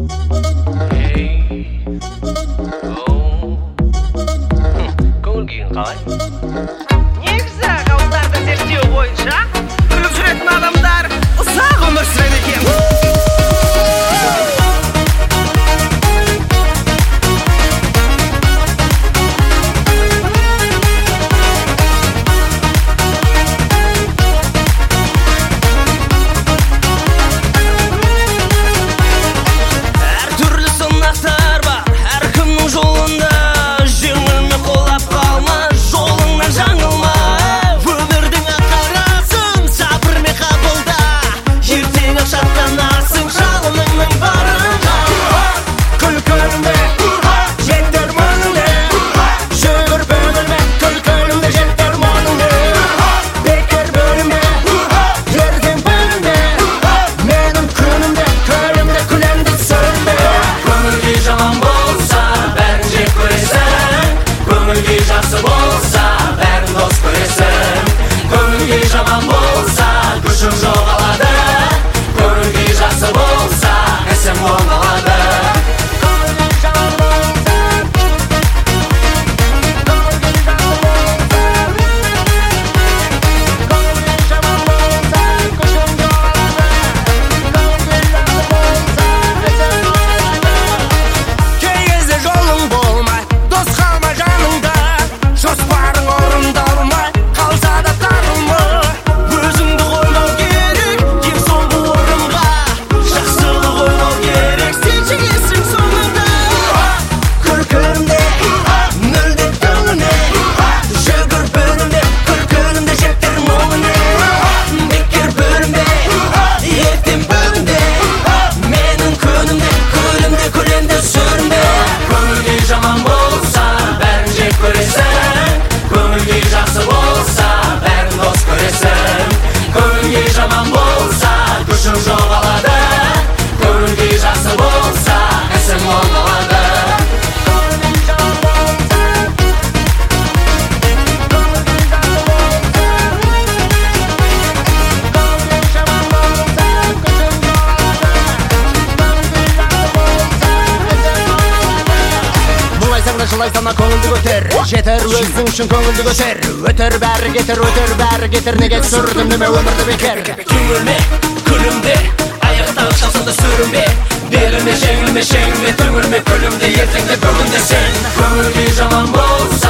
Көңіл күйің қалай? Негізі ғалымдардың зерттеуі бойынша біліп жүретін адамдар ұзақ өмір сүреді екен. Әртүрлі сынақтар бар әркімнің жолында. Жеңілме қолап қалма, жолыңнан жаңылма. Өмірдің ақарасын сабырмен қабылда. Ертең шаттанасың жалыныңның барында. Күлкіліңде жеттір мұңыңды, жүгір бөлінме, күлкіліңде жеттір мұңыңды. Бекер бөлінме, ертең бөлінме, менің күнімде, күлімде, күлімде сүрінбе. Көңіл күй жаман болса, бәрін жек көресің. Көңіл күй жақсы болса, бәрін дос көресің. Көңіл күй жаман болса, күшің жоғалады. Көңіл күй жақсы болса, ісің оңалады. Кей кезде жолың болмай, дос қалма жаныңда. Жоспарың орындалмай, қалса да тарылма. Өзіңді ойлау керек, ең соңғы орынға. Жақсылық ойлау керек, сен жеңесің соңында. Күлкілімде, мүлде көңілде, жүгір бөлімде, күлкілімде жеттір мұңыңды. Бекер бөлімде, ертең бөлімде, менің күнімде, күлімде, күлімде сүрінбе. Көңіл күй жаман болса, бәрін жек көресің. Көңіл күй жақсы болса, бәрін дос көресің. Көңіл күй жаман болса, күшің жоғалады. Көңіл күй жақсы болса, ісің оңалады. Мұңайсаң да жылайсаң да көңілді көтер. Жетер өзің үшін көңілді көтер. Өтер бәрі кетер, өтер бәрі кетер. Неге сүрдім деме өмірді бекер. Түңілме, күлімде, аяқтағы шалсаң да сүрінбе. Берілме, жеңілме, түңілме, күлімде, ертеңде бүгінде сен. Көңіл күй жаман болса,